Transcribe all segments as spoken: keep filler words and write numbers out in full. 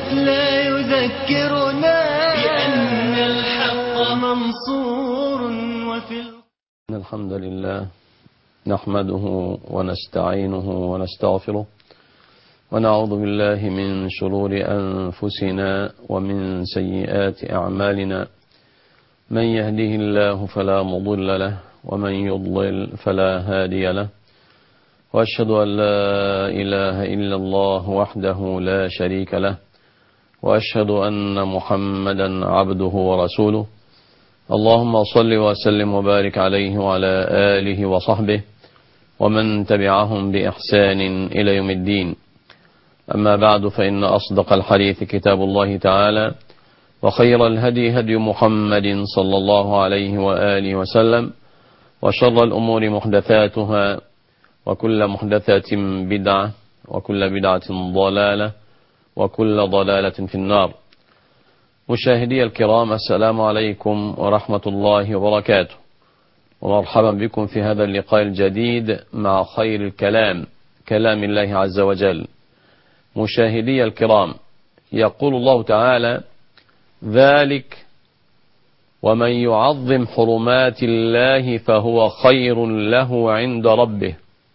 لا يذكرنا بأن الحق منصور وفي الحمد لله نحمده ونستعينه ونستغفره ونعوذ بالله من شرور أنفسنا ومن سيئات أعمالنا. من يهده الله فلا مضل له ومن يضلل فلا هادي له، وأشهد أن لا إله إلا الله وحده لا شريك له، وأشهد أن محمدا عبده ورسوله. اللهم صل وسلم وبارك عليه وعلى آله وصحبه ومن تبعهم بإحسان إلى يوم الدين. أما بعد، فإن أصدق الحديث كتاب الله تعالى، وخير الهدي هدي محمد صلى الله عليه وآله وسلم، وشر الأمور محدثاتها، وكل محدثات بدعة، وكل بدعة ضلالة، وكل ضلالة في النار. مشاهدي الكرام، السلام عليكم ورحمة الله وبركاته، ومرحبا بكم في هذا اللقاء الجديد مع خير الكلام، كلام الله عز وجل. مشاهدي الكرام، يقول الله تعالى: ذلك ومن يعظم حرمات الله فهو خير له عند ربه،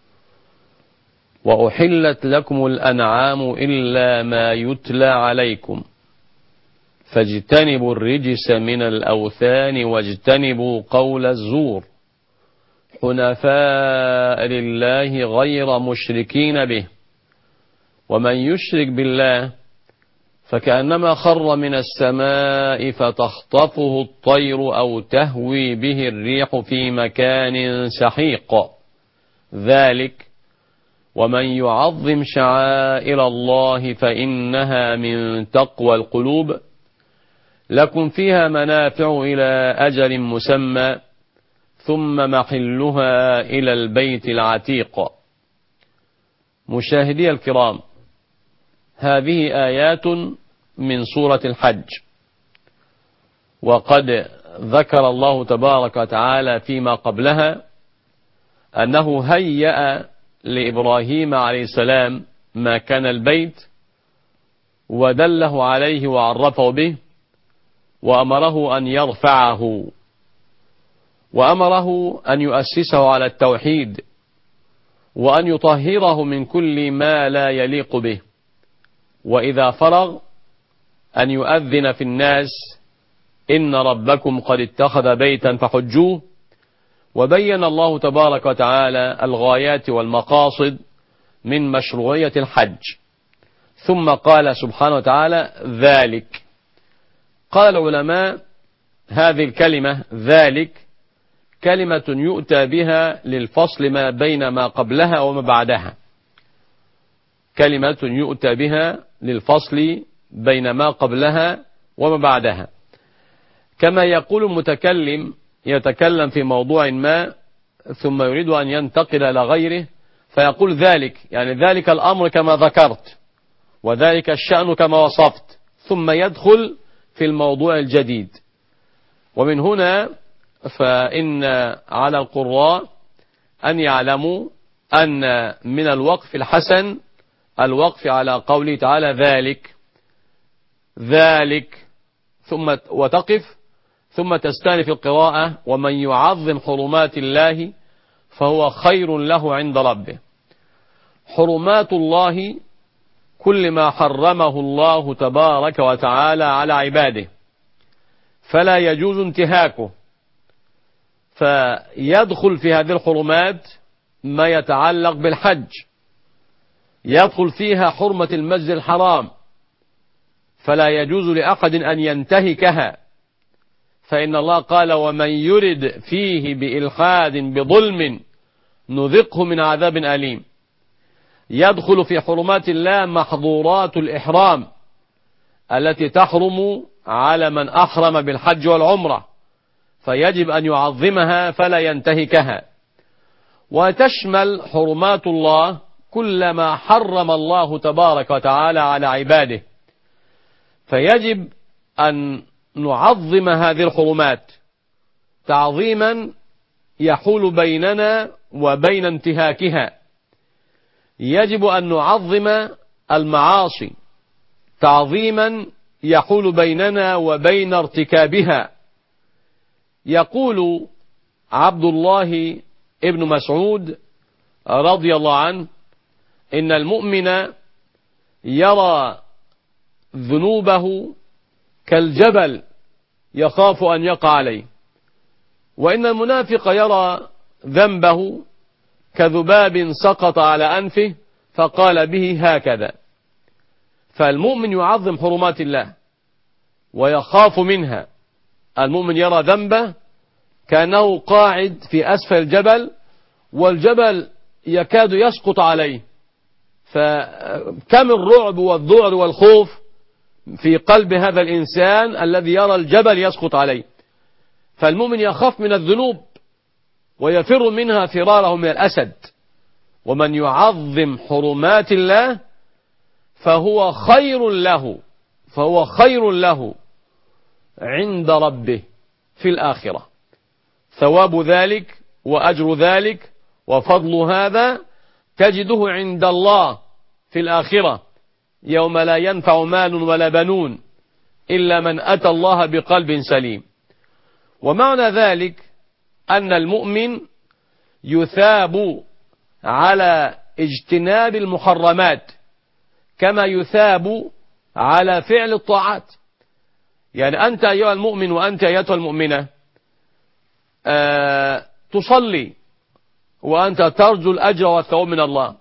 وأحلت لكم الأنعام إلا ما يتلى عليكم، فاجتنبوا الرجس من الأوثان واجتنبوا قول الزور، حنفاء لله غير مشركين به، ومن يشرك بالله فكأنما خر من السماء فتخطفه الطير أو تهوي به الريح في مكان سحيق. ذلك ومن يعظم شعائر الله فإنها من تقوى القلوب، لكم فيها منافع إلى أجل مسمى، ثم محلها إلى البيت العتيق. مشاهدي الكرام، هذه آيات من سورة الحج، وقد ذكر الله تبارك وتعالى فيما قبلها أنه هيأ لإبراهيم عليه السلام ما كان البيت، ودله عليه وعرفه به، وأمره أن يرفعه، وأمره أن يؤسسه على التوحيد، وأن يطهره من كل ما لا يليق به، وإذا فرغ أن يؤذن في الناس: إن ربكم قد اتخذ بيتا فحجوه. وبين الله تبارك وتعالى الغايات والمقاصد من مشروعية الحج، ثم قال سبحانه وتعالى: ذلك. قال العلماء: هذه الكلمة ذلك كلمة يؤتى بها للفصل ما بين ما قبلها وما بعدها، كلمة يؤتى بها للفصل بين ما قبلها وما بعدها. كما يقول المتكلم يتكلم في موضوع ما ثم يريد أن ينتقل إلى غيره فيقول ذلك، يعني ذلك الأمر كما ذكرت، وذلك الشأن كما وصفت، ثم يدخل في الموضوع الجديد. ومن هنا فإن على القراء أن يعلموا أن من الوقف الحسن الوقف على قوله تعالى: ذلك ذلك ثم وتقف، ثم تستأنف القراءة: ومن يعظم حرمات الله فهو خير له عند ربه. حرمات الله كل ما حرمه الله تبارك وتعالى على عباده، فلا يجوز انتهاكه. فيدخل في هذه الحرمات ما يتعلق بالحج، يدخل فيها حرمة المسجد الحرام، فلا يجوز لأحد أن ينتهكها، فإن الله قال: ومن يرد فيه بإلحاد بظلم نذقه من عذاب أليم. يدخل في حرمات الله محظورات الإحرام التي تحرم على من أحرم بالحج والعمرة، فيجب أن يعظمها فلا ينتهكها. وتشمل حرمات الله كل ما حرم الله تبارك وتعالى على عباده، فيجب أن نعظم هذه الحرمات تعظيما يحول بيننا وبين انتهاكها. يجب أن نعظم المعاصي تعظيما يحول بيننا وبين ارتكابها. يقول عبد الله ابن مسعود رضي الله عنه: إن المؤمن يرى ذنوبه كالجبل يخاف أن يقع عليه، وإن المنافق يرى ذنبه كذباب سقط على أنفه فقال به هكذا. فالمؤمن يعظم حرمات الله ويخاف منها. المؤمن يرى ذنبه كأنه قاعد في أسفل الجبل والجبل يكاد يسقط عليه، فكم الرعب والذعر والخوف في قلب هذا الإنسان الذي يرى الجبل يسقط عليه. فالمؤمن يخاف من الذنوب ويفر منها فراره من الأسد. ومن يعظم حرمات الله فهو خير له فهو خير له عند ربه في الآخرة. ثواب ذلك وأجر ذلك وفضل هذا تجده عند الله في الآخرة يوم لا ينفع مال ولا بنون إلا من أتى الله بقلب سليم. ومعنى ذلك أن المؤمن يثاب على اجتناب المحرمات كما يثاب على فعل الطاعات. يعني أنت أيها المؤمن وأنت أيتها المؤمنة آه تصلي وأنت ترجو الأجر والثواب من الله،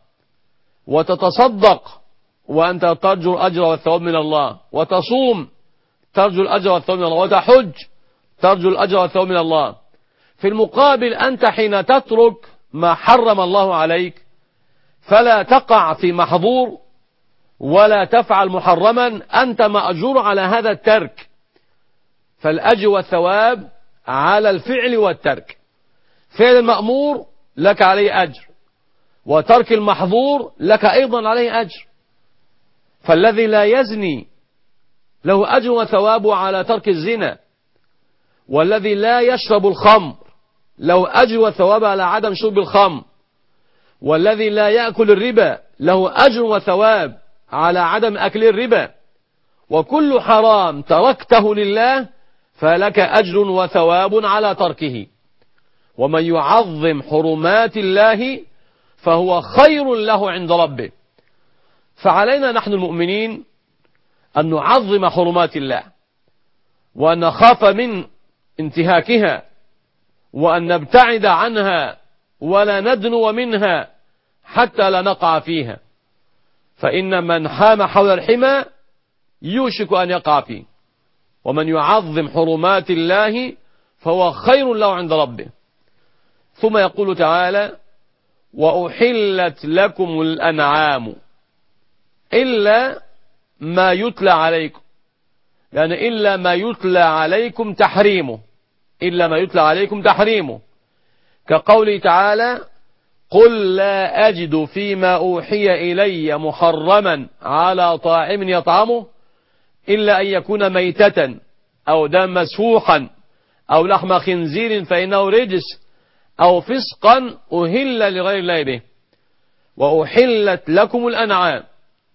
وتتصدق وأنت ترجو الأجر والثواب من الله، وتصوم ترجو الأجر والثواب من الله، وتحج ترجو الأجر والثواب من الله. في المقابل أنت حين تترك ما حرم الله عليك فلا تقع في محظور ولا تفعل محرما، أنت مأجور على هذا الترك. فالأجر والثواب على الفعل والترك. فعل المأمور لك عليه أجر، وترك المحظور لك أيضا عليه أجر. فالذي لا يزني له أجر وثواب على ترك الزنا، والذي لا يشرب الخمر له أجر وثواب على عدم شرب الخمر، والذي لا يأكل الربا له أجر وثواب على عدم أكل الربا. وكل حرام تركته لله فلك أجر وثواب على تركه. ومن يعظم حرمات الله فهو خير له عند ربه. فعلينا نحن المؤمنين أن نعظم حرمات الله، وأن نخاف من انتهاكها، وأن نبتعد عنها ولا ندنو منها حتى لا نقع فيها. فإن من حام حول الحمى يوشك أن يقع فيه. ومن يعظم حرمات الله فهو خير له عند ربه. ثم يقول تعالى: وأحلت لكم الأنعام إلا ما يتلى عليكم. يعني إلا ما يتلى عليكم تحريمه، إلا ما يتلى عليكم تحريمه، كقوله تعالى: قل لا أجد فيما أوحي إلي محرما على طاعم يطعمه إلا أن يكون ميتة أو دم مسفوحا أو لحم خنزير فإنه رجس أو فسقا أهل لغير الله به. وأحلت لكم الأنعام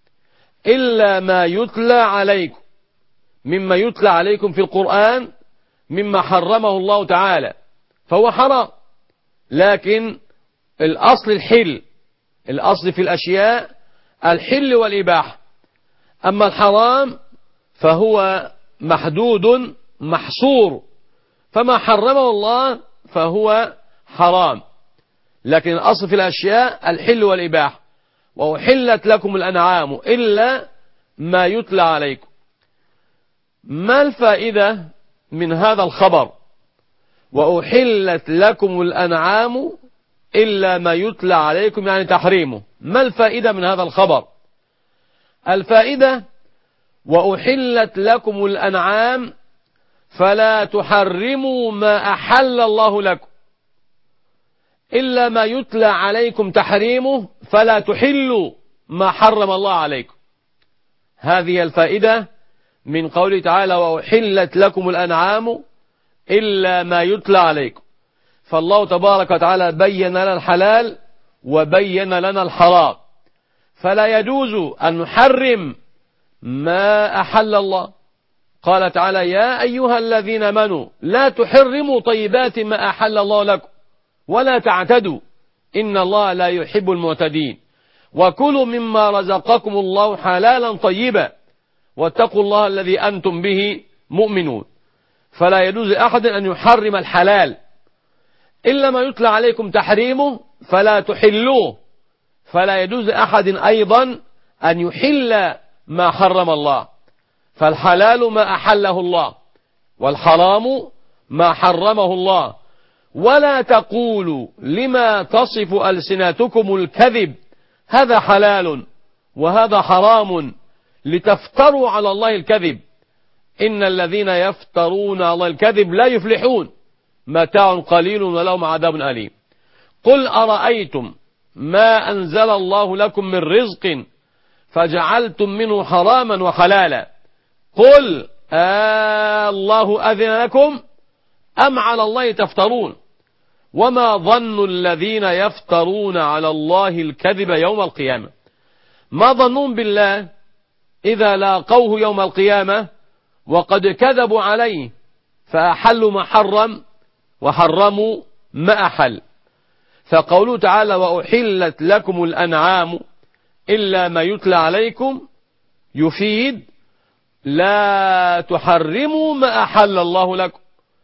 إلا ما يتلى عليكم، مما يتلى عليكم في القرآن مما حرمه الله تعالى فهو حرام. لكن الأصل الحل، الأصل في الأشياء الحل والإباحة. أما الحرام فهو محدود محصور، فما حرمه الله فهو حرام. لكن الأصل في الأشياء الحل والإباحة. وأحلت لكم الأنعام إلا ما يتلى عليكم. ما الفائدة من هذا الخبر؟ وأحلت لكم الأنعام إلا ما يتلى عليكم، يعني تحريمه. ما الفائدة من هذا الخبر؟ الفائدة: وأحلت لكم الأنعام فلا تحرموا ما أحل الله لكم، إلا ما يتلى عليكم تحريمه فلا تحلوا ما حرم الله عليكم. هذه الفائدة من قوله تعالى: وأحلت لكم الأنعام إلا ما يتلى عليكم. فالله تبارك وتعالى بين لنا ما أحل الله. قال تعالى يا أيها الذين آمنوا لا تحرموا طيبات ما أحل الله لكم ولا تعتدوا إن الله لا يحب المعتدين وكلوا مما رزقكم الله حلالا طيبا واتقوا الله الذي أنتم به مؤمنون. فلا يجوز أحد أن يحرم الحلال إلا ما يتلى عليكم تحريمه فلا تحلوه. فلا يجوز أحد أيضا أن يحل ما حرم الله. فالحلال ما أحله الله والحرام ما حرمه الله. ولا تقولوا لما تصف ألسنتكم الكذب هذا حلال وهذا حرام لتفتروا على الله الكذب إن الذين يفترون على الله الكذب لا يفلحون متاع قليل ولهم عذاب أليم. قل أرأيتم ما أنزل الله لكم من رزق فجعلتم منه حراما وحلالا قل آه الله أذن لكم أم على الله تفترون وما ظن الذين يفترون على الله الكذب يوم القيامة. ما ظنون بالله إذا لاقوه يوم القيامة وقد كذبوا عليه فأحلوا ما حرم وحرموا ما أحل. فقوله تعالى وأحلت لكم الأنعام إلا ما يتلى عليكم يفيد لا تحرموا ما أحل الله لكم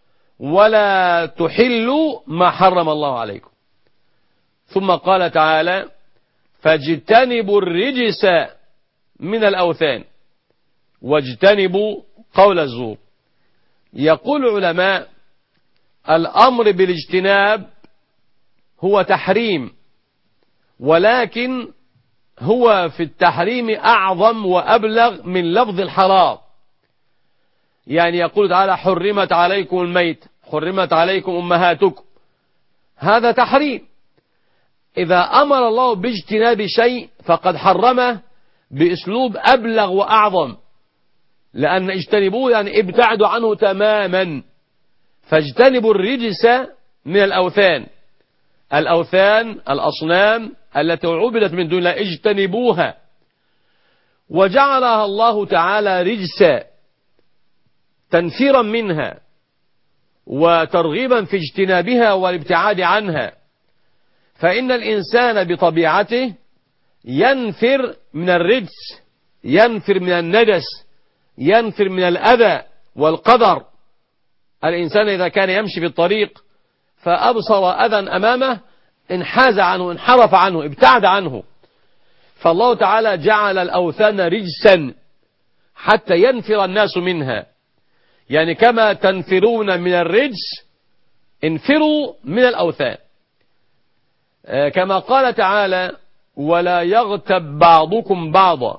ولا تحلوا ما حرم الله عليكم. ثم قال تعالى فاجتنبوا الرجس من الأوثان واجتنبوا قول الزور. يقول العلماء الأمر بالاجتناب هو تحريم ولكن هو في التحريم أعظم وأبلغ من لفظ الحرام. يعني يقول تعالى حرمت عليكم الميت حرمت عليكم أمهاتكم هذا تحريم. إذا أمر الله باجتناب شيء فقد حرمه بأسلوب أبلغ وأعظم لأن اجتنبوه يعني ابتعدوا عنه تماما. فاجتنبوا الرجس من الأوثان. الأوثان الأصنام التي عبدت من دون الله اجتنبوها وجعلها الله تعالى رجسا تنفيرا منها وترغيبا في اجتنابها والابتعاد عنها. فإن الإنسان بطبيعته ينفر من الرجس ينفر من النجس ينفر من الأذى والقدر. الإنسان إذا كان يمشي في الطريق فأبصر أذى أمامه انحاز عنه انحرف عنه ابتعد عنه. فالله تعالى جعل الأوثان رجسا حتى ينفر الناس منها. يعني كما تنفرون من الرجس انفروا من الأوثان. كما قال تعالى ولا يغتب بعضكم بعضا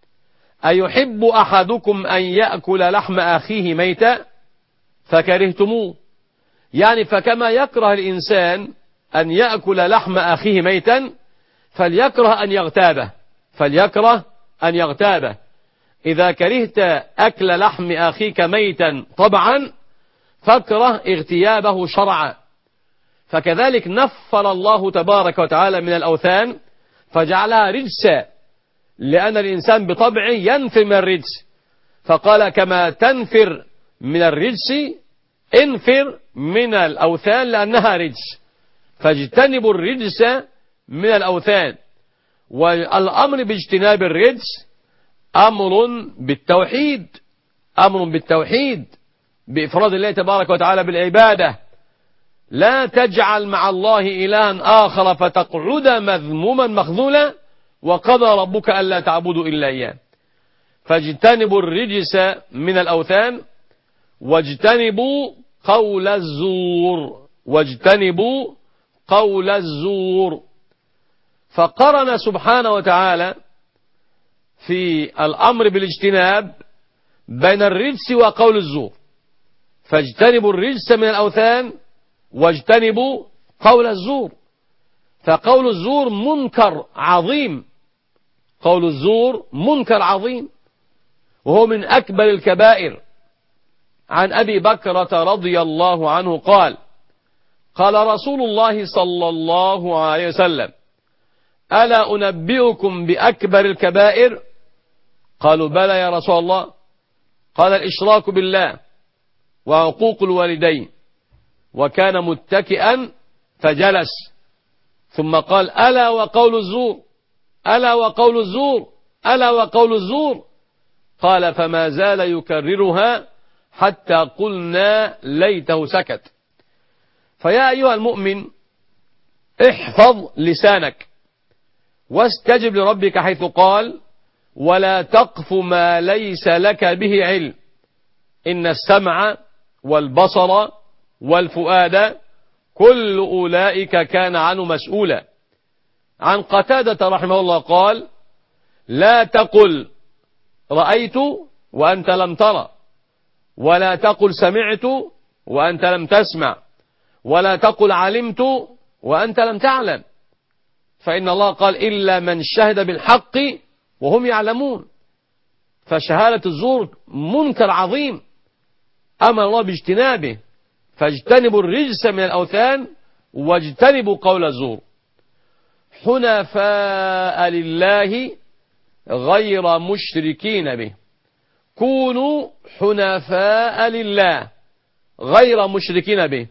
أيحب أحدكم أن يأكل لحم أخيه ميتا فكرهتموه. يعني فكما يكره الإنسان أن يأكل لحم أخيه ميتا فليكره أن يغتابه فليكره أن يغتابه. إذا كرهت أكل لحم أخيك ميتا طبعا فاكره اغتيابه شرعا. فكذلك نفر الله تبارك وتعالى من الأوثان فجعلها رجسا لأن الإنسان بطبعه ينفر من الرجس. فقال كما تنفر من الرجس انفر من الأوثان لأنها رجس. فاجتنبوا الرجس من الأوثان. والأمر باجتناب الرجس أمر بالتوحيد أمر بالتوحيد بإفراد الله تبارك وتعالى بالعبادة. لا تجعل مع الله إلها آخر فتقعد مذموما مخذولا وقضى ربك ألا تعبدوا إلا إياه. فاجتنبوا الرجس من الأوثان واجتنبوا قول الزور واجتنبوا قول الزور. فقرن سبحانه وتعالى في الأمر بالاجتناب بين الرجس وقول الزور. فاجتنبوا الرجس من الأوثان واجتنبوا قول الزور. فقول الزور منكر عظيم قول الزور منكر عظيم وهو من أكبر الكبائر. عن أبي بكرة رضي الله عنه قال قال رسول الله صلى الله عليه وسلم ألا أنبئكم بأكبر الكبائر قالوا بلى يا رسول الله. قال الإشراك بالله وعقوق الوالدين، وكان متكئا فجلس، ثم قال ألا وقول الزور، ألا وقول الزور، ألا وقول الزور. قال فما زال يكررها حتى قلنا ليته سكت. فيا أيها المؤمن احفظ لسانك واستجب لربك حيث قال ولا تقف ما ليس لك به علم إن السمع والبصر والفؤاد كل أولئك كان عنه مسؤولا. عن قتادة رحمه الله قال لا تقل رأيت وأنت لم ترى، ولا تقل سمعت وأنت لم تسمع، ولا تقل علمت وأنت لم تعلم، فإن الله قال إلا من شهد بالحق وهم يعلمون. فشهادة الزور منكر عظيم أمر الله باجتنابه، فاجتنبوا الرجس من الأوثان واجتنبوا قول الزور. حنفاء لله غير مشركين به، كونوا حنفاء لله غير مشركين به.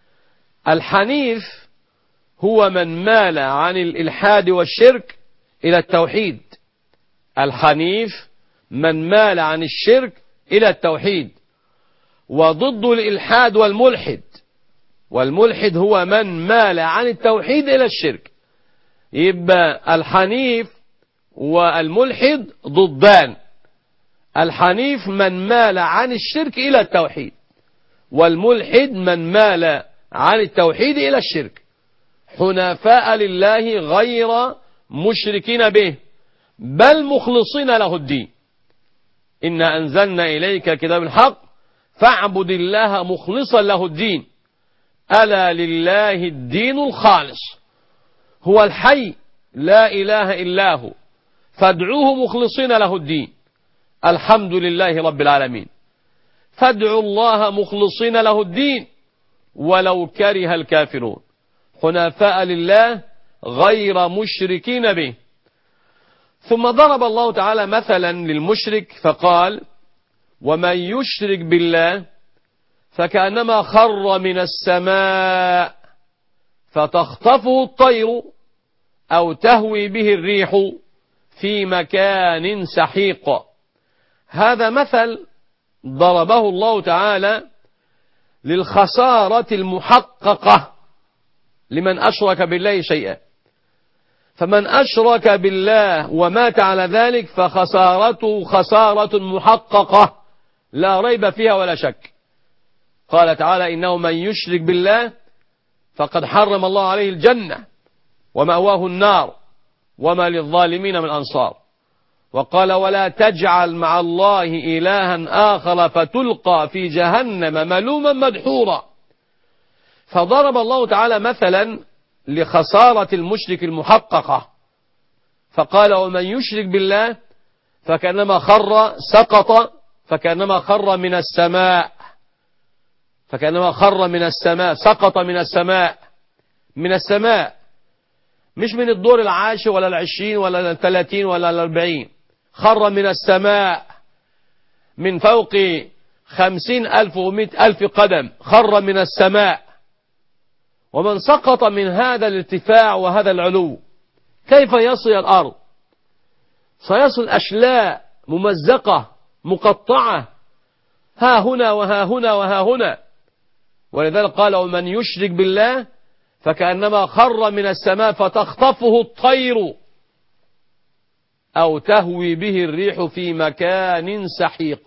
الحنيف هو من مال عن الإلحاد والشرك إلى التوحيد. الحنيف من مال عن الشرك إلى التوحيد، وضد الإلحاد والملحد. والملحد هو من مال عن التوحيد إلى الشرك. يبقى الحنيف والملحد ضدان. الحنيف من مال عن الشرك إلى التوحيد، والملحد من مال عن التوحيد إلى الشرك. حنفاء لله غير مشركين به بل مخلصين له الدين. إنا أنزلنا إليك كتاب الحق فاعبد الله مخلصا له الدين ألا لله الدين الخالص. هو الحي لا إله إلا هو فادعوه مخلصين له الدين. الحمد لله رب العالمين. فادعوا الله مخلصين له الدين ولو كره الكافرون. حنفاء لله غير مشركين به. ثم ضرب الله تعالى مثلا للمشرك فقال ومن يشرك بالله فكأنما خر من السماء فتخطفه الطير أو تهوي به الريح في مكان سحيق. هذا مثل ضربه الله تعالى للخسارة المحققة لمن أشرك بالله شيئا. فمن أشرك بالله ومات على ذلك فخسارته خسارة محققة لا ريب فيها ولا شك. قال تعالى إنه من يشرك بالله فقد حرم الله عليه الجنة ومأواه النار وما للظالمين من أنصار. وقال ولا تجعل مع الله إلها آخر فتلقى في جهنم ملوما مدحورا. فضرب الله تعالى مثلا لخسارة المشرك المحققة فقال ومن يشرك بالله فكأنما خر سقط فكأنما خر من السماء فكأنما خر من السماء سقط من السماء من السماء مش من الدور العاشر ولا العشرين ولا الثلاثين ولا الأربعين. خر من السماء من فوق خمسين ألف ومئة ألف قدم. خر من السماء. ومن سقط من هذا الارتفاع وهذا العلو كيف يصل الأرض؟ سيصل أشلاء ممزقة مقطعة ها هنا وها هنا وها هنا. ولذلك قال ومن يشرك بالله فكأنما خر من السماء فتخطفه الطير أو تهوي به الريح في مكان سحيق.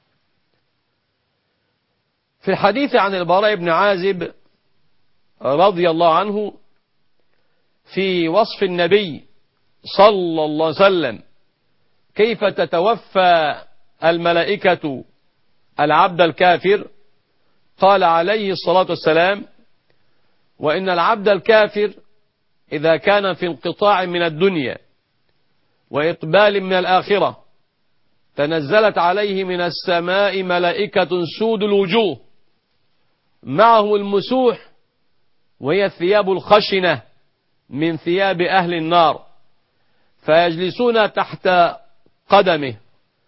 في الحديث عن البراء بن عازب رضي الله عنه في وصف النبي صلى الله عليه وسلم كيف تتوفى الملائكة العبد الكافر قال عليه الصلاة والسلام وإن العبد الكافر إذا كان في انقطاع من الدنيا وإقبال من الآخرة تنزلت عليه من السماء ملائكة سود الوجوه معهم المسوح وهي الثياب الخشنة من ثياب أهل النار فيجلسون تحت قدمه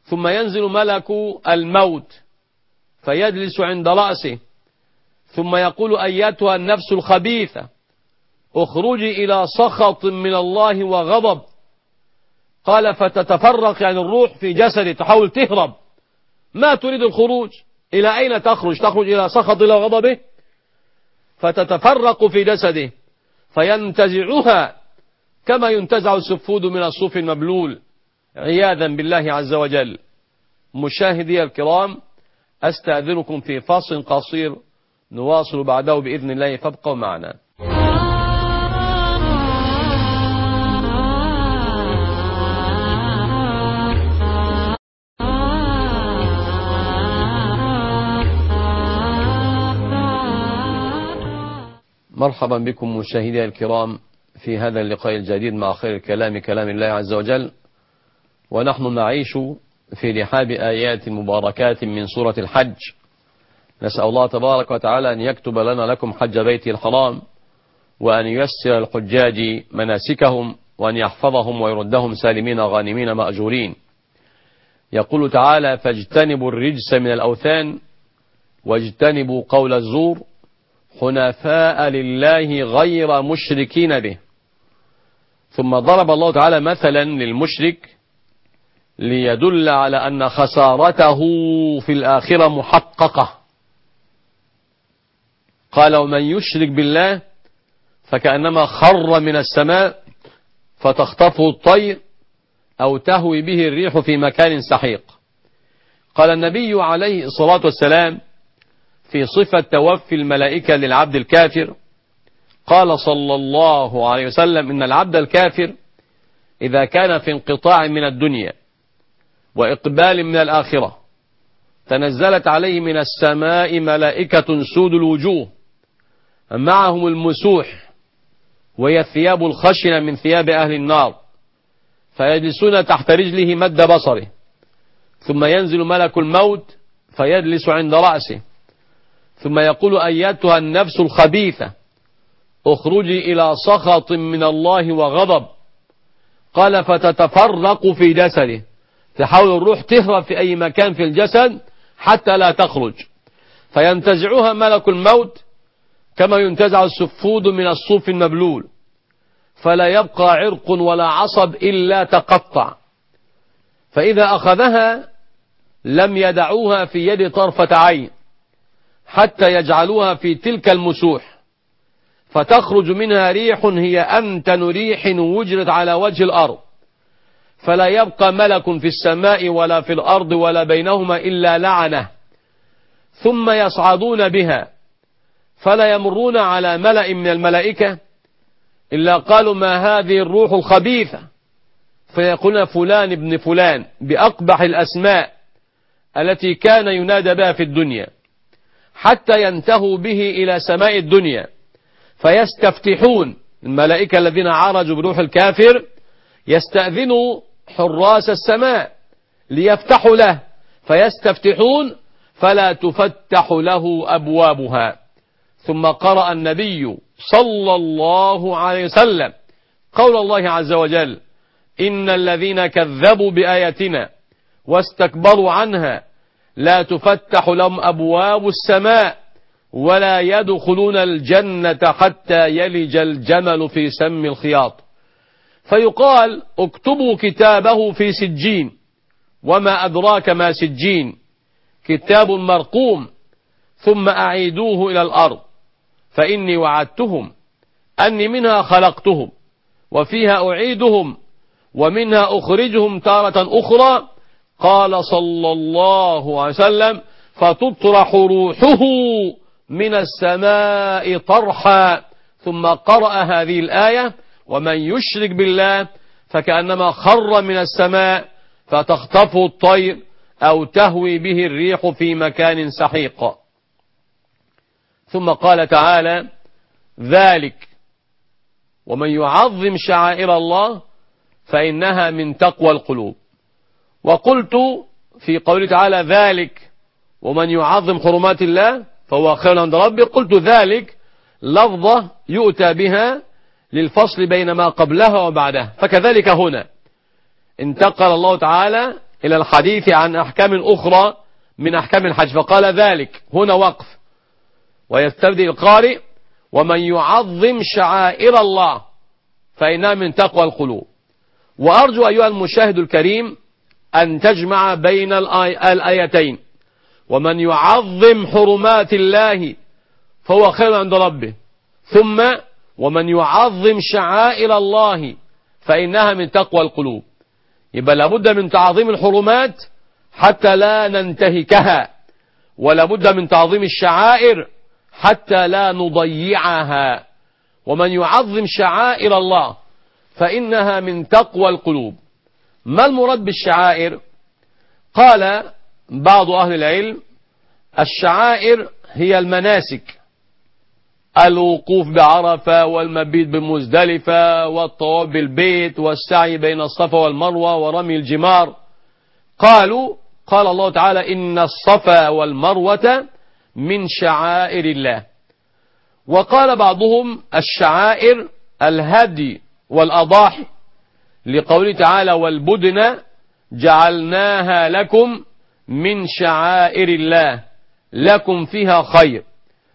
ثم ينزل ملك الموت فيجلس عند رأسه ثم يقول أيتها النفس الخبيثة اخرجي إلى سخط من الله وغضب. قال فتتفرق عن الروح في جسده، تحاول تهرب، ما تريد الخروج. إلى أين تخرج؟ تخرج إلى سخط الله وغضبه. فتتفرق في جسده فينتزعها كما ينتزع السفود من الصوف المبلول عياذا بالله عز وجل. مشاهدي الكرام، أستأذنكم في فاصل قصير نواصل بعده بإذن الله، فابقوا معنا. مرحبا بكم مشاهدي الكرام في هذا اللقاء الجديد مع خير الكلام كلام الله عز وجل، ونحن نعيش في رحاب آيات مباركات من سورة الحج. نسأل الله تبارك وتعالى أن يكتب لنا لكم حج بيته الحرام، وأن ييسر الحجاج مناسكهم، وأن يحفظهم ويردهم سالمين غانمين مأجورين. يقول تعالى فاجتنبوا الرجس من الأوثان واجتنبوا قول الزور حنفاء لله غير مشركين به. ثم ضرب الله تعالى مثلا للمشرك ليدل على أن خسارته في الآخرة محققة. قال ومن يشرك بالله فكأنما خر من السماء فتخطفه الطير أو تهوي به الريح في مكان سحيق. قال النبي عليه الصلاة والسلام في صفة توفي الملائكة للعبد الكافر، قال صلى الله عليه وسلم إن العبد الكافر إذا كان في انقطاع من الدنيا وإقبال من الآخرة تنزلت عليه من السماء ملائكة سود الوجوه معهم المسوح وهي الثياب الخشنة من ثياب أهل النار، فيجلسون تحت رجله مد بصره، ثم ينزل ملك الموت فيجلس عند رأسه ثم يقول أيتها النفس الخبيثة اخرجي إلى سخط من الله وغضب. قال فتتفرق في جسده، تحاول الروح تهرب في أي مكان في الجسد حتى لا تخرج، فينتزعها ملك الموت كما ينتزع السفود من الصوف المبلول، فلا يبقى عرق ولا عصب إلا تقطع. فإذا أخذها لم يدعوها في يد طرفة عين حتى يجعلوها في تلك المسوح، فتخرج منها ريح هي أنتن ريح وجدت على وجه الأرض، فلا يبقى ملك في السماء ولا في الأرض ولا بينهما إلا لعنه. ثم يصعدون بها فلا يمرون على ملأ من الملائكة إلا قالوا ما هذه الروح الخبيثة، فيقولون فلان ابن فلان بأقبح الأسماء التي كان ينادى بها في الدنيا، حتى ينتهوا به إلى سماء الدنيا فيستفتحون. الملائكة الذين عرجوا بروح الكافر يستأذنوا حراس السماء ليفتحوا له، فيستفتحون فلا تفتح له أبوابها. ثم قرأ النبي صلى الله عليه وسلم قول الله عز وجل إن الذين كذبوا بآياتنا واستكبروا عنها لا تفتح لهم أبواب السماء ولا يدخلون الجنة حتى يلج الجمل في سم الخياط. فيقال اكتبوا كتابه في سجين، وما أدراك ما سجين، كتاب مرقوم، ثم أعيدوه إلى الأرض فإني وعدتهم أني منها خلقتهم وفيها أعيدهم ومنها أخرجهم تارة أخرى. قال صلى الله عليه وسلم فتطرح روحه من السماء طرحا. ثم قرأ هذه الآية ومن يشرك بالله فكأنما خر من السماء فتخطفه الطير أو تهوي به الريح في مكان سحيق. ثم قال تعالى ذلك ومن يعظم شعائر الله فإنها من تقوى القلوب. وقلت في قوله تعالى ذلك ومن يعظم حرمات الله فهو خير عند ربه، قلت ذلك لفظة يؤتى بها للفصل بين ما قبلها وبعدها، فكذلك هنا انتقل الله تعالى إلى الحديث عن أحكام أخرى من أحكام الحج، فقال ذلك هنا وقف، ويستبدئ القارئ: ومن يعظم شعائر الله فإنها من تقوى القلوب. وأرجو أيها المشاهد الكريم أن تجمع بين الآيتين: ومن يعظم حرمات الله فهو خير عند ربه، ثم ومن يعظم شعائر الله فإنها من تقوى القلوب. يبقى لابد من تعظيم الحرمات حتى لا ننتهكها، ولابد من تعظيم الشعائر حتى لا نضيعها. ومن يعظم شعائر الله فإنها من تقوى القلوب. ما المراد بالشعائر؟ قال بعض أهل العلم: الشعائر هي المناسك، الوقوف بعرفة والمبيت بمزدلفة والطواف بالبيت والسعي بين الصفا والمروة ورمي الجمار. قالوا قال الله تعالى: إن الصفا والمروة من شعائر الله. وقال بعضهم: الشعائر الهدي والأضاحي، لقوله تعالى: والبدن جعلناها لكم من شعائر الله لكم فيها خير.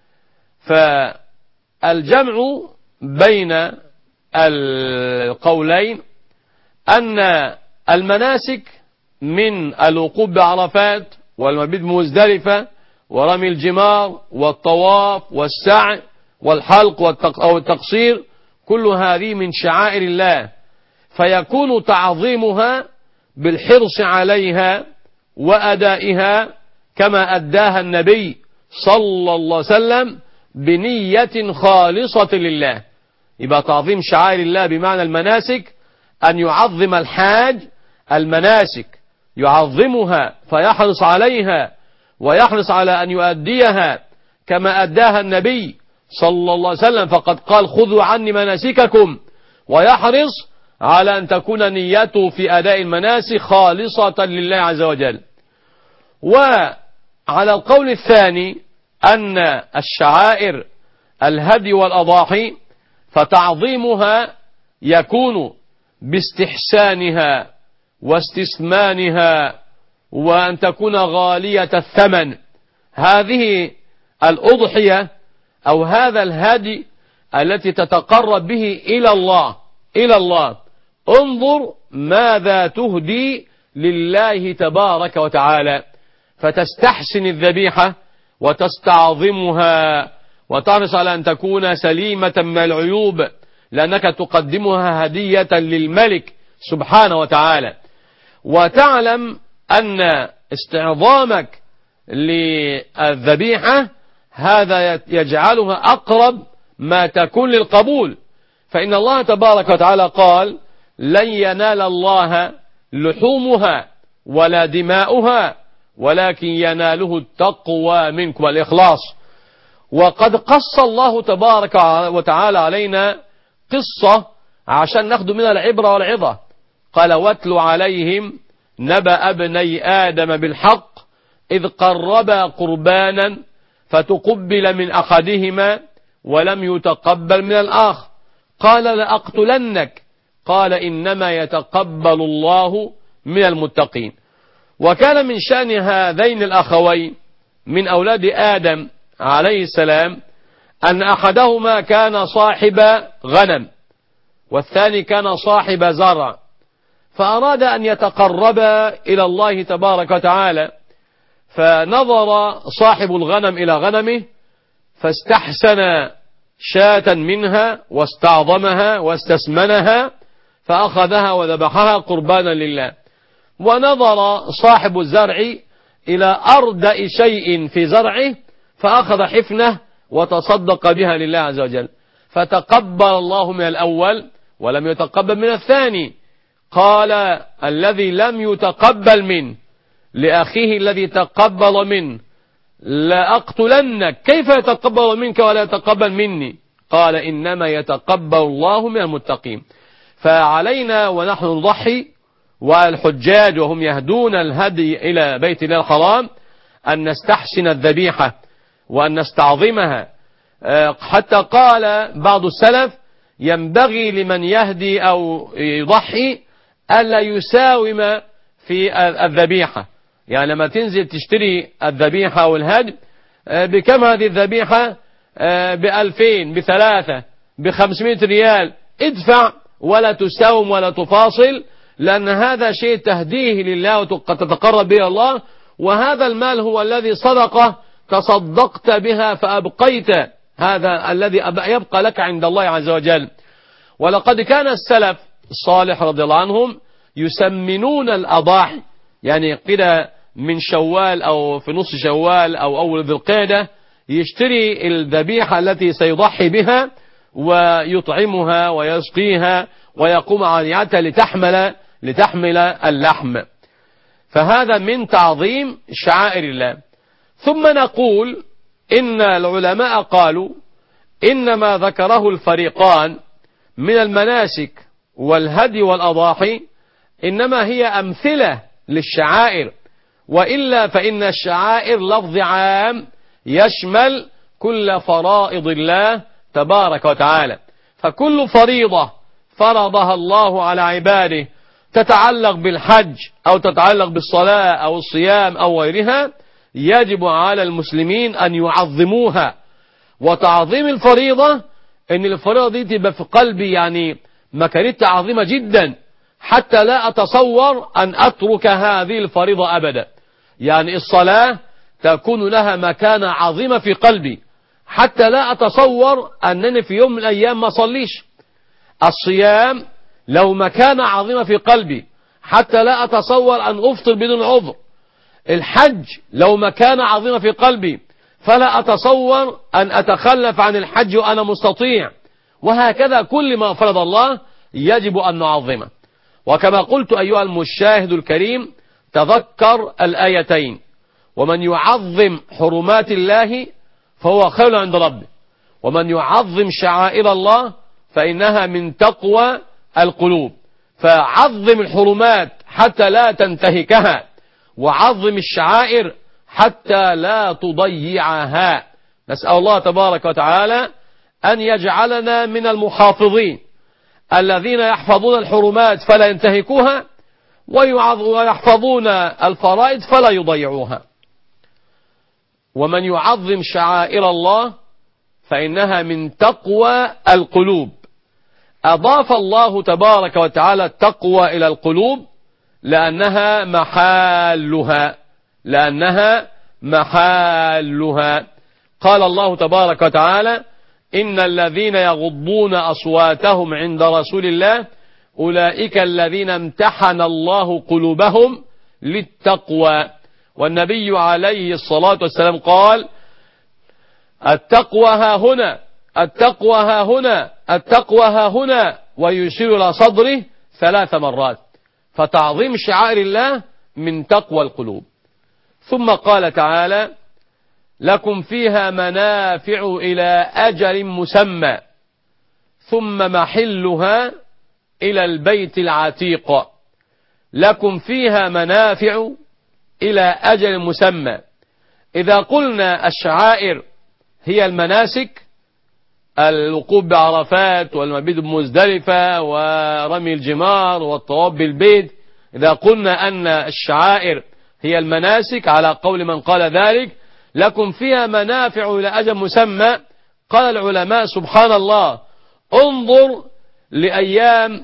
فالجمع بين القولين أن المناسك من الوقوف بعرفات والمبيت بمزدلفة ورمي الجمار والطواف والسعي والحلق والتقصير كل هذه من شعائر الله، فيكون تعظيمها بالحرص عليها وأدائها كما أداها النبي صلى الله عليه وسلم بنية خالصة لله. يبقى تعظيم شعائر الله بمعنى المناسك أن يعظم الحاج المناسك، يعظمها فيحرص عليها ويحرص على أن يؤديها كما أداها النبي صلى الله عليه وسلم، فقد قال: خذوا عني مناسككم، ويحرص على أن تكون نيته في أداء المناسك خالصة لله عز وجل. وعلى القول الثاني أن الشعائر الهدي والأضاحي فتعظيمها يكون باستحسانها واستثمانها وأن تكون غالية الثمن. هذه الأضحية أو هذا الهدي التي تتقرب به إلى الله إلى الله انظر ماذا تهدي لله تبارك وتعالى، فتستحسن الذبيحة وتستعظمها وتحرص على أن تكون سليمة من العيوب، لأنك تقدمها هدية للملك سبحانه وتعالى. وتعلم أن استعظامك للذبيحة هذا يجعلها أقرب ما تكون للقبول، فإن الله تبارك وتعالى قال: لن ينال الله لحومها ولا دماؤها ولكن يناله التقوى منكم والإخلاص. وقد قص الله تبارك وتعالى علينا قصة عشان ناخد منها العبرة والعظة. قال: واتل عليهم نبأ ابني آدم بالحق إذ قربا قربانا فتقبل من أحدهما ولم يتقبل من الآخر قال: لأقتلنك قال: إنما يتقبل الله من المتقين. وكان من شأن هذين الأخوين من أولاد آدم عليه السلام أن أحدهما كان صاحب غنم والثاني كان صاحب زرع، فأراد أن يتقرب إلى الله تبارك وتعالى، فنظر صاحب الغنم إلى غنمه فاستحسن شاة منها واستعظمها واستسمنها فأخذها وذبحها قربانا لله. ونظر صاحب الزرع إلى أردأ شيء في زرعه فأخذ حفنة وتصدق بها لله عز وجل، فتقبل الله من الأول ولم يتقبل من الثاني. قال الذي لم يتقبل منه لأخيه الذي تقبل منه: لأقتلنك، كيف يتقبل منك ولا يتقبل مني؟ قال: إنما يتقبل الله من المتقين. فعلينا ونحن نضحي والحجاج وهم يهدون الهدي إلى بيت الله الحرام أن نستحسن الذبيحة وأن نستعظمها. حتى قال بعض السلف: ينبغي لمن يهدي أو يضحي ألا يساوم في الذبيحة. يعني لما تنزل تشتري الذبيحة والهدي بكم هذه الذبيحة؟ بألفين، بثلاثة، بخمسمائة ريال. ادفع ولا تساوم ولا تفاصل، لأن هذا شيء تهديه لله وتتقرب به الله، وهذا المال هو الذي صدقة تصدقت بها فأبقيت هذا الذي يبقى لك عند الله عز وجل. ولقد كان السلف الصالح رضي الله عنهم يسمنون الأضاحي، يعني كده من شوال أو في نص شوال أو أول ذي القعدة يشتري الذبيحة التي سيضحي بها ويطعمها ويسقيها ويقوم عملياتها لتحمل لتحمل اللحم. فهذا من تعظيم شعائر الله. ثم نقول إن العلماء قالوا إنما ذكره الفريقان من المناسك والهدي والأضاحي إنما هي أمثلة للشعائر، وإلا فإن الشعائر لفظ عام يشمل كل فرائض الله تبارك وتعالى. فكل فريضة فرضها الله على عباده تتعلق بالحج أو تتعلق بالصلاة أو الصيام أو غيرها يجب على المسلمين أن يعظموها. وتعظيم الفريضة إن الفريضة دي تبقى في قلبي يعني مكانة عظيمة جدا، حتى لا أتصور أن أترك هذه الفريضة أبدا. يعني الصلاة تكون لها مكانة عظيمة في قلبي حتى لا أتصور أنني في يوم من الأيام ما صليش. الصيام له مكانة عظيمة في قلبي حتى لا أتصور أن أفطر بدون عذر. الحج له مكانة عظيمة في قلبي فلا أتصور أن أتخلف عن الحج وأنا مستطيع. وهكذا كل ما فرض الله يجب أن نعظمه. وكما قلت أيها المشاهد الكريم تذكر الآيتين: ومن يعظم حرمات الله فهو خير عند ربه، ومن يعظم شعائر الله فإنها من تقوى القلوب. فعظم الحرمات حتى لا تنتهكها، وعظم الشعائر حتى لا تضيعها. نسأل الله تبارك وتعالى أن يجعلنا من المحافظين الذين يحفظون الحرمات فلا ينتهكوها، ويحفظون الفرائض فلا يضيعوها. ومن يعظم شعائر الله فإنها من تقوى القلوب. أضاف الله تبارك وتعالى التقوى إلى القلوب لأنها محالها لأنها محالها. قال الله تبارك وتعالى: إن الذين يغضون أصواتهم عند رسول الله أولئك الذين امتحن الله قلوبهم للتقوى. والنبي عليه الصلاة والسلام قال: التقوى ها هنا، التقوى ها هنا، التقوى ها هنا، ويشير إلى صدره ثلاث مرات. فتعظيم شعائر الله من تقوى القلوب. ثم قال تعالى: لكم فيها منافع إلى أجل مسمى ثم محلها إلى البيت العتيق. لكم فيها منافع إلى أجل مسمى. إذا قلنا الشعائر هي المناسك، الوقوف بعرفات والمبيت بمزدلفة ورمي الجمار والطواف بالبيت، إذا قلنا أن الشعائر هي المناسك على قول من قال ذلك، لكم فيها منافع إلى أجل مسمى. قال العلماء سبحان الله، انظر لأيام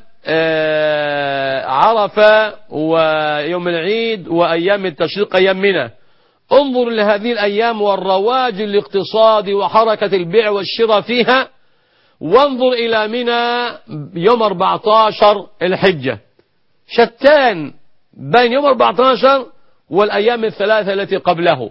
عرفة ويوم العيد وأيام التشريق أيام منى، انظر لهذه الأيام والرواج الاقتصادي وحركة البيع والشراء فيها، وانظر إلى منى يوم أربعة عشر الحجة، شتان بين يوم أربعة عشر والأيام الثلاثة التي قبله.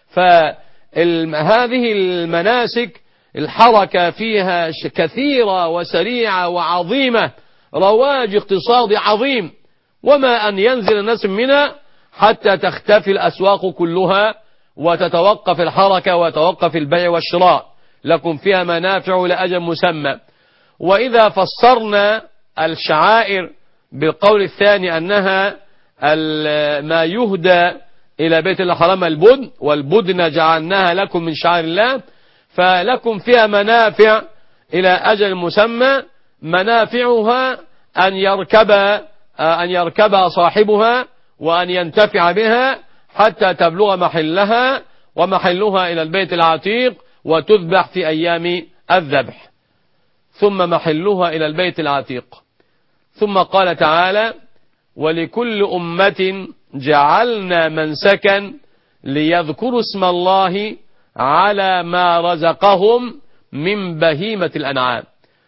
فهذه المناسك الحركة فيها كثيرة وسريعة وعظيمة، رواج اقتصادي عظيم، وما أن ينزل الناس منها حتى تختفي الأسواق كلها وتتوقف الحركة وتوقف البيع والشراء. لكم فيها منافع لأجل مسمى. وإذا فسرنا الشعائر بالقول الثاني أنها ما يهدى إلى بيت الحرام البدن، والبدن جعلناها لكم من شعائر الله، فلكم فيها منافع إلى أجل مسمى، منافعها أن يركب أن يركبها صاحبها وأن ينتفع بها حتى تبلغ محلها، ومحلها إلى البيت العتيق وتذبح في أيام الذبح، ثم محلها إلى البيت العتيق. ثم قال تعالى: ولكل أمة جعلنا منسكا ليذكروا اسم الله على ما رزقهم من بهيمة الأنعام.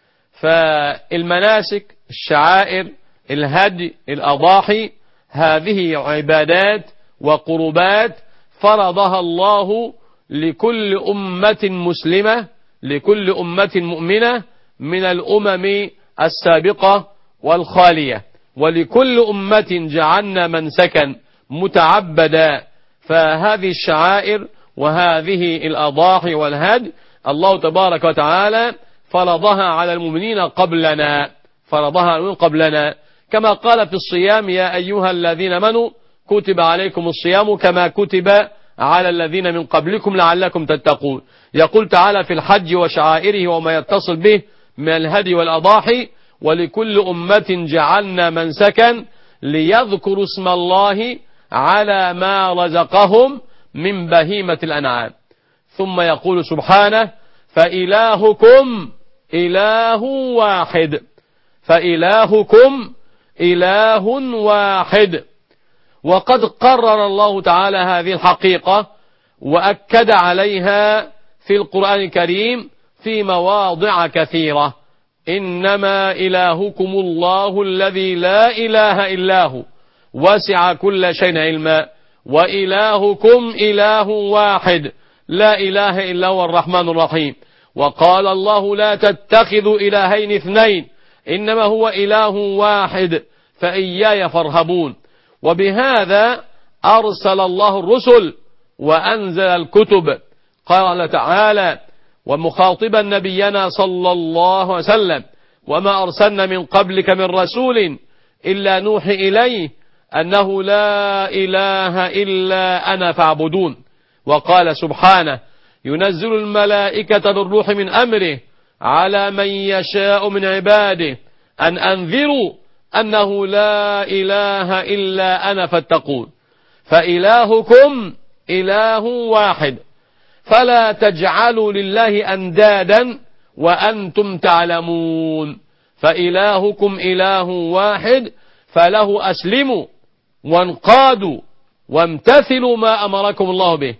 فالمناسك، الشعائر، الهدي، الأضاحي، هذه عبادات وقربات فرضها الله لكل أمة مسلمة، لكل أمة مؤمنة من الأمم السابقة والخالية، ولكل أمة جعلنا منسكا متعبدا. فهذه الشعائر وهذه الأضاحي والهدي الله تبارك وتعالى فرضها على المؤمنين قبلنا، فرضها قبلنا، كما قال في الصيام: يا أيها الذين آمنوا كتب عليكم الصيام كما كتب على الذين من قبلكم لعلكم تتقون. يقول تعالى في الحج وشعائره وما يتصل به من الهدي والأضاحي: ولكل أمة جعلنا منسكا ليذكروا اسم الله على ما رزقهم من بهيمة الأنعام. ثم يقول سبحانه: فإلهكم إله واحد، فإلهكم إله واحد. وقد قرر الله تعالى هذه الحقيقة وأكد عليها في القرآن الكريم في مواضع كثيرة: إنما إلهكم الله الذي لا إله إلا هو وسع كل شيء علما، وإلهكم إله واحد لا إله إلا هو الرحمن الرحيم. وقال الله: لا تتخذوا إلهين اثنين إنما هو إله واحد فإياي فارهبون. وبهذا أرسل الله الرسل وأنزل الكتب. قال تعالى ومخاطبا نبينا صلى الله عليه وسلم: وما أرسلنا من قبلك من رسول إلا نوحي إليه أنه لا إله إلا أنا فاعبدون. وقال سبحانه: ينزل الملائكة بالروح من أمره على من يشاء من عباده أن أنذروا أنه لا إله إلا أنا فاتقون. فإلهكم إله واحد، فلا تجعلوا لله أندادا وأنتم تعلمون. فإلهكم إله واحد فله أسلموا وانقادوا وامتثلوا ما أمركم الله به.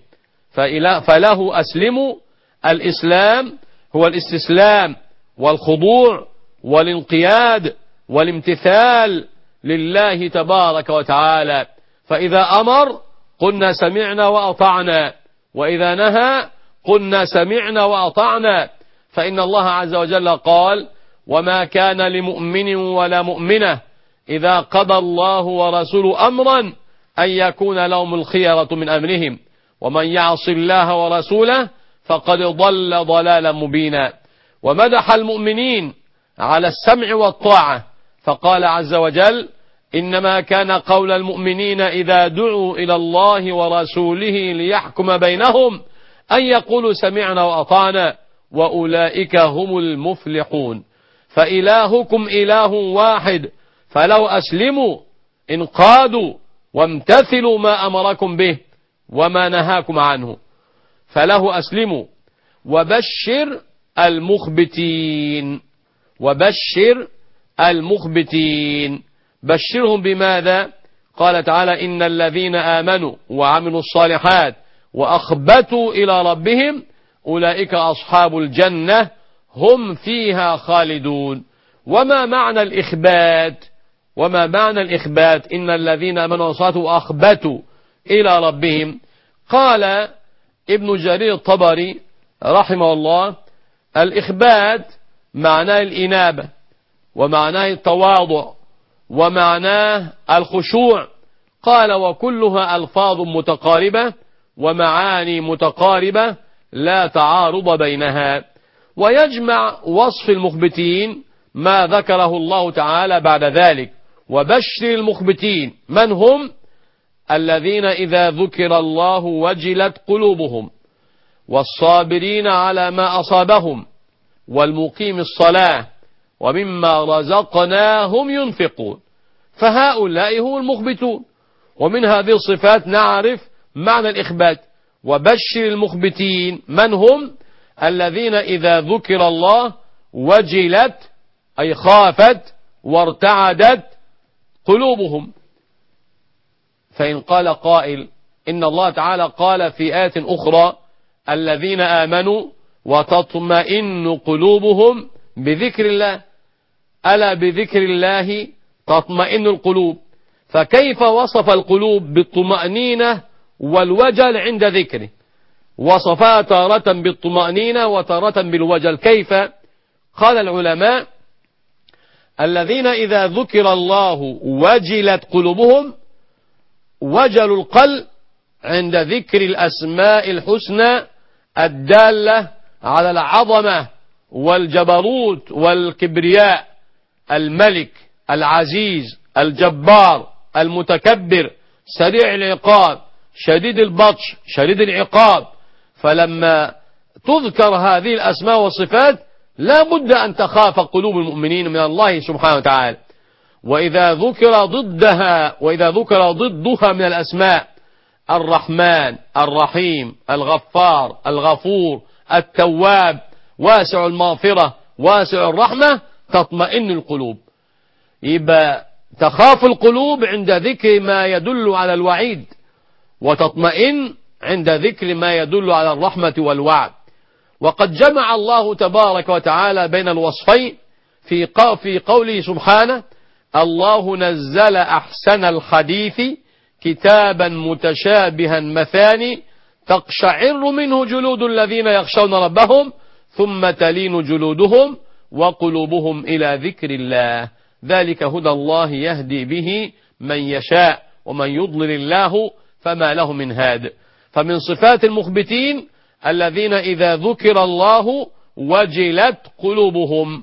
فله أسلموا، الإسلام هو الاستسلام والخضوع والانقياد والامتثال لله تبارك وتعالى. فإذا أمر قلنا سمعنا وأطعنا، وإذا نهى قلنا سمعنا وأطعنا. فإن الله عز وجل قال: وما كان لمؤمن ولا مؤمنة إذا قضى الله ورسوله أمرا أن يكون لهم الخيرة من أمرهم ومن يعص الله ورسوله فقد ضل ضلالا مبينا. ومدح المؤمنين على السمع والطاعة فقال عز وجل: إنما كان قول المؤمنين إذا دعوا إلى الله ورسوله ليحكم بينهم أن يقولوا سمعنا وأطعنا وأولئك هم المفلحون. فإلهكم إله واحد فلو أسلموا انقادوا وامتثلوا ما أمركم به وما نهاكم عنه. فله أسلموا. وبشر المخبتين، وبشر المخبتين، بشرهم بماذا؟ قال تعالى: إن الذين آمنوا وعملوا الصالحات وأخبتوا إلى ربهم أولئك أصحاب الجنة هم فيها خالدون. وما معنى الإخبات؟ وما معنى الإخبات؟ إن الذين آمنوا وصلوا وأخبتوا إلى ربهم. قال ابن جرير الطبري رحمه الله: الإخبات معناه الإنابة، ومعناه التواضع، ومعناه الخشوع. قال: وكلها ألفاظ متقاربة ومعاني متقاربة لا تعارض بينها. ويجمع وصف المخبتين ما ذكره الله تعالى بعد ذلك: وبشر المخبتين. من هم؟ الذين إذا ذكر الله وجلت قلوبهم، والصابرين على ما أصابهم، والمقيم الصلاة، ومما رزقناهم ينفقون. فهؤلاء هم المخبتون. ومن هذه الصفات نعرف معنى الإخبات. وبشر المخبتين من هم؟ الذين إذا ذكر الله وجلت أي خافت وارتعدت قلوبهم. فإن قال قائل إن الله تعالى قال في آية أخرى الذين آمنوا وتطمئن قلوبهم بذكر الله، ألا بذكر الله تطمئن القلوب، فكيف وصف القلوب بالطمأنينة والوجل عند ذكره؟ وصفها تارة بالطمأنينة وتارة بالوجل، كيف؟ قال العلماء الذين إذا ذكر الله وجلت قلوبهم، وجل القلب عند ذكر الأسماء الحسنى الدالة على العظمة والجبروت والكبرياء، الملك العزيز الجبار المتكبر سريع العقاب شديد البطش شديد العقاب. فلما تذكر هذه الأسماء والصفات لا بد أن تخاف قلوب المؤمنين من الله سبحانه وتعالى. وإذا ذكر ضدها وإذا ذكر ضدها من الأسماء الرحمن الرحيم الغفار الغفور التواب واسع المغفرة واسع الرحمة تطمئن القلوب. يبقى تخاف القلوب عند ذكر ما يدل على الوعيد، وتطمئن عند ذكر ما يدل على الرحمة والوعد. وقد جمع الله تبارك وتعالى بين الوصفين في في قوله سبحانه الله نزل أحسن الحديث كتابا متشابها مثاني تقشعر منه جلود الذين يخشون ربهم ثم تلين جلودهم وقلوبهم إلى ذكر الله ذلك هدى الله يهدي به من يشاء ومن يضلل الله فما له من هاد. فمن صفات المخبتين الذين إذا ذكر الله وجلت قلوبهم.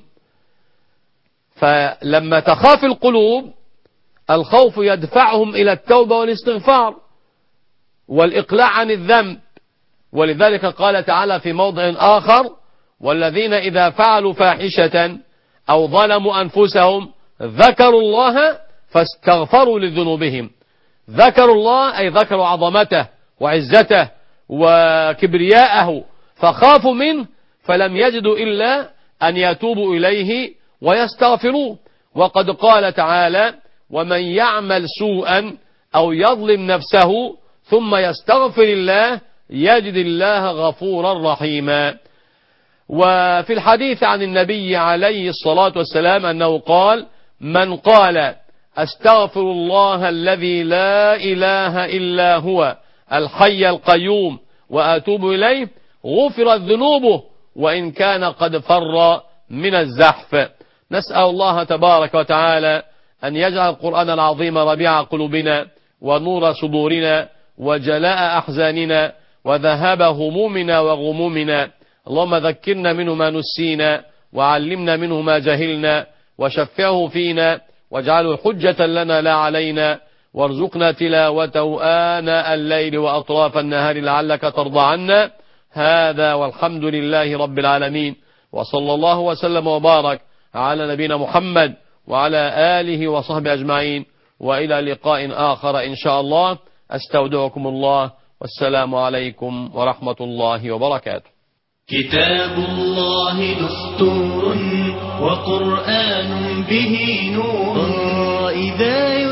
فلما تخاف القلوب الخوف يدفعهم إلى التوبة والاستغفار والإقلاع عن الذنب. ولذلك قال تعالى في موضع آخر والذين إذا فعلوا فاحشة أو ظلموا أنفسهم ذكروا الله فاستغفروا لذنوبهم. ذكروا الله أي ذكروا عظمته وعزته وكبرياءه فخافوا منه فلم يجدوا إلا أن يتوبوا إليه ويستغفروه. وقد قال تعالى ومن يعمل سوءا أو يظلم نفسه ثم يستغفر الله يجد الله غفورا رحيما. وفي الحديث عن النبي عليه الصلاة والسلام أنه قال من قال أستغفر الله الذي لا إله إلا هو الحي القيوم وأتوب إليه غفرت ذنوبه وإن كان قد فر من الزحف. نسأل الله تبارك وتعالى أن يجعل القرآن العظيم ربيع قلوبنا ونور صدورنا وجلاء أحزاننا وذهاب همومنا وغمومنا. اللهم ذكرنا منه ما نسينا وعلمنا منه ما جهلنا وشفعه فينا واجعله حجة لنا لا علينا وارزقنا تلاوته آناء الليل وأطراف النهار لعلك ترضى عنا. هذا والحمد لله رب العالمين وصلى الله وسلم وبارك على نبينا محمد وعلى آله وصحبه أجمعين وإلى لقاء آخر إن شاء الله. أستودعكم الله والسلام عليكم ورحمة الله وبركاته. كتاب الله دستور وقرآن به نور إذا